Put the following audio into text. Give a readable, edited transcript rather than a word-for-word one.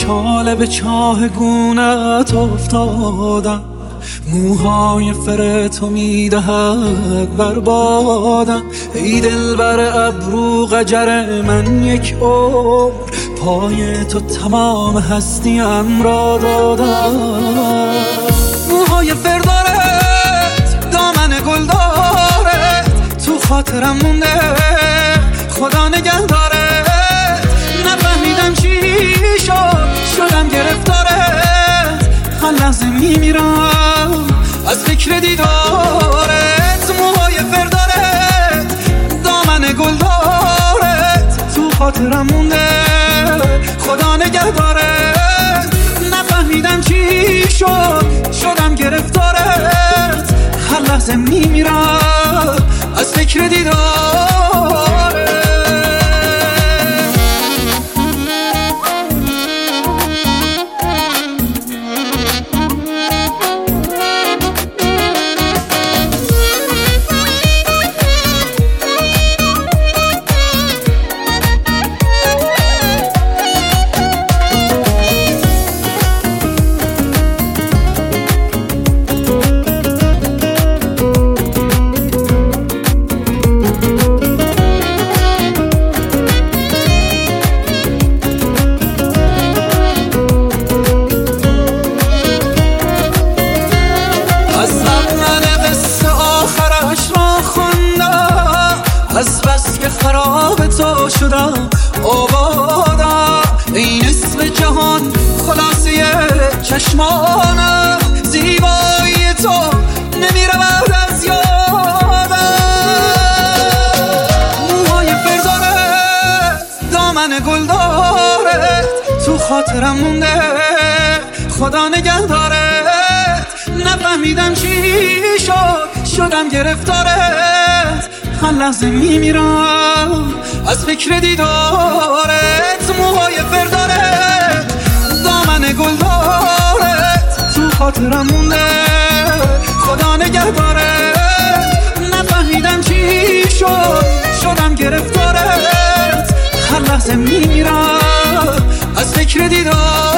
چاله به چاه گونت افتادم، موهای فر تو میدهد بربادم. ای دل بر ابرو قجر من یک عمر، پای تو تمام هستیم را دادم. موهای فر دارد، دامن گل دارد، تو خاطرم مونده خدا نگه دارد. نفهمیدم چی شدم گرفتارت، هر لحظه میمیرم از فکر دیدارت. موهای فر دارد، دامن گل دارد، تو خاطرم مونده خدا نگه دارد. نفهمیدم چی شدم گرفتارت، هر لحظه میمیرم از فکر دیدارت. از بس که خراب تو شدم آبادم، این اسم جهان خلاصه چشمانم. زیبایی تو نمیرود از یادم. موهای فر دارد، دامن گل دارد، تو خاطرم مونده خدا نگه دارد. نفهمیدم چی شدم گرفتارت، هر لحظه میمیرم از فکر دیدارت. موهای فر دارد، دامن گل دارد، تو خاطرم مونده خدا نگه دارد. نفهمیدم چی شدم گرفتارت، هر لحظه میمیرم از فکر دیدارت.